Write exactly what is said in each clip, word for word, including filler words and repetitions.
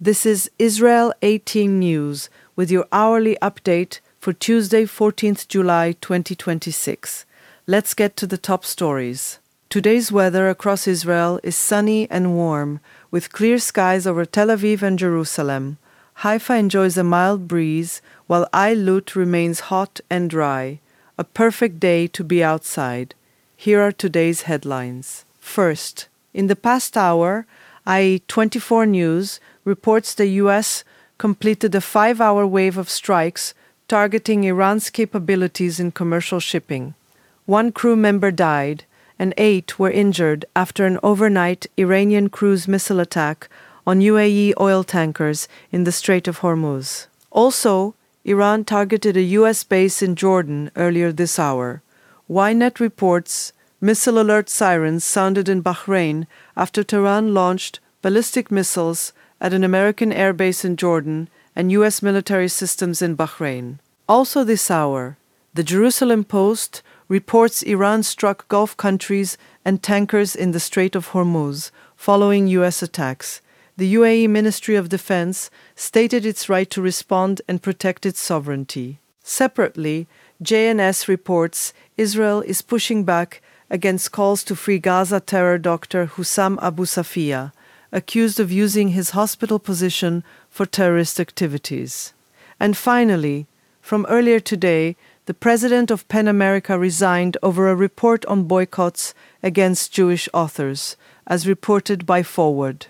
This is Israel eighteen News with your hourly update for Tuesday, fourteenth of July, twenty twenty-six. Let's get to the top stories. Today's weather across Israel is sunny and warm, with clear skies over Tel Aviv and Jerusalem. Haifa enjoys a mild breeze, while Eilut remains hot and dry. A perfect day to be outside. Here are today's headlines. First, in the past hour, I E twenty-four News reports the U S completed a five-hour wave of strikes targeting Iran's capabilities in commercial shipping. One crew member died, and eight were injured after an overnight Iranian cruise missile attack on U A E oil tankers in the Strait of Hormuz. Also, Iran targeted a U S base in Jordan earlier this hour. Ynet reports missile alert sirens sounded in Bahrain after Tehran launched ballistic missiles at an American airbase in Jordan and U S military systems in Bahrain. Also this hour, the Jerusalem Post reports Iran struck Gulf countries and tankers in the Strait of Hormuz following U S attacks. The U A E Ministry of Defense stated its right to respond and protect its sovereignty. Separately, J N S reports Israel is pushing back against calls to free Gaza terror doctor Hussam Abu Safiya, accused of using his hospital position for terrorist activities. And finally, from earlier today, the president of PEN America resigned over a report on boycotts against Jewish authors, as reported by Forward.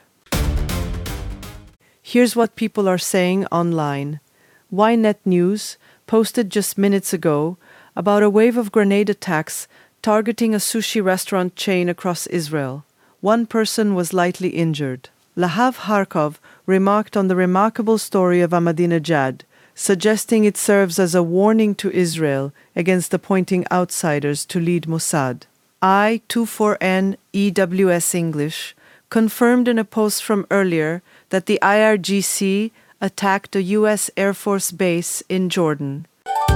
Here's what people are saying online. Ynet News posted just minutes ago about a wave of grenade attacks targeting a sushi restaurant chain across Israel. One person was lightly injured. Lahav Harkov remarked on the remarkable story of Ahmadinejad, suggesting it serves as a warning to Israel against appointing outsiders to lead Mossad. I twenty-four N E W S English confirmed in a post from earlier that the I R G C attacked a U S Air Force base in Jordan.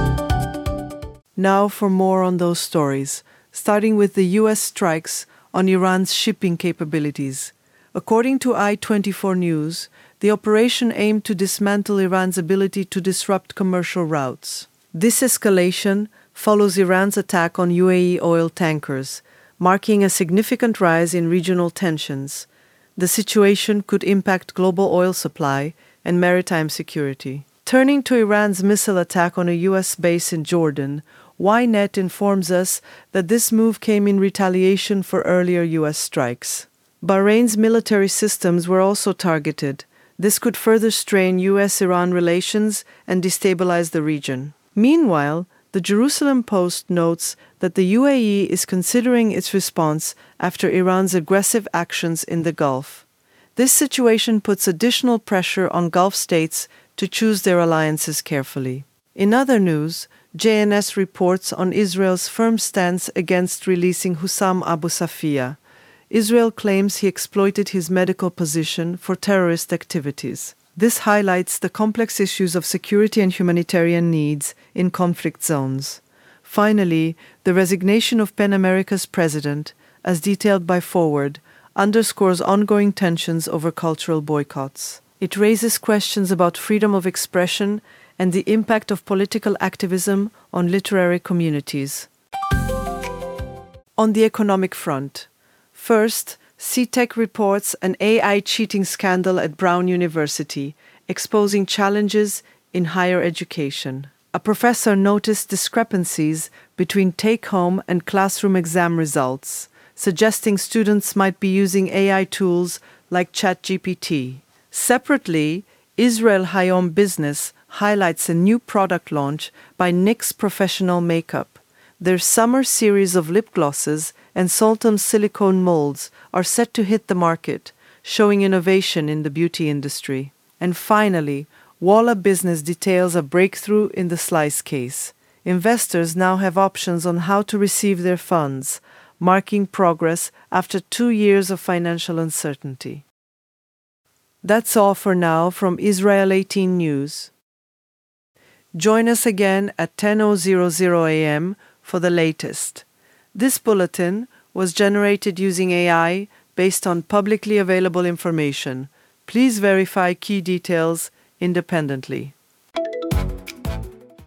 Now for more on those stories, starting with the U S strikes on Iran's shipping capabilities. According to I twenty-four News, the operation aimed to dismantle Iran's ability to disrupt commercial routes. This escalation follows Iran's attack on U A E oil tankers, marking a significant rise in regional tensions. The situation could impact global oil supply and maritime security. Turning to Iran's missile attack on a U S base in Jordan, Ynet informs us that this move came in retaliation for earlier U S strikes. Bahrain's military systems were also targeted. This could further strain U S Iran relations and destabilize the region. Meanwhile, the Jerusalem Post notes that the U A E is considering its response after Iran's aggressive actions in the Gulf. This situation puts additional pressure on Gulf states to choose their alliances carefully. In other news, J N S reports on Israel's firm stance against releasing Hussam Abu Safiya. Israel claims he exploited his medical position for terrorist activities. This highlights the complex issues of security and humanitarian needs in conflict zones. Finally, the resignation of PEN America's president, as detailed by Forward, underscores ongoing tensions over cultural boycotts. It raises questions about freedom of expression and the impact of political activism on literary communities. On the economic front, first, C TEC reports an A I cheating scandal at Brown University, exposing challenges in higher education. A professor noticed discrepancies between take-home and classroom exam results, suggesting students might be using A I tools like ChatGPT. Separately, Israel Hayom Business highlights a new product launch by N Y X Professional Makeup. Their summer series of lip glosses and Soltum silicone molds are set to hit the market, showing innovation in the beauty industry. And finally, Walla Business details a breakthrough in the Slice case. Investors now have options on how to receive their funds, marking progress after two years of financial uncertainty. That's all for now from Israel eighteen News. Join us again at ten a.m. for the latest. This bulletin was generated using A I based on publicly available information. Please verify key details independently.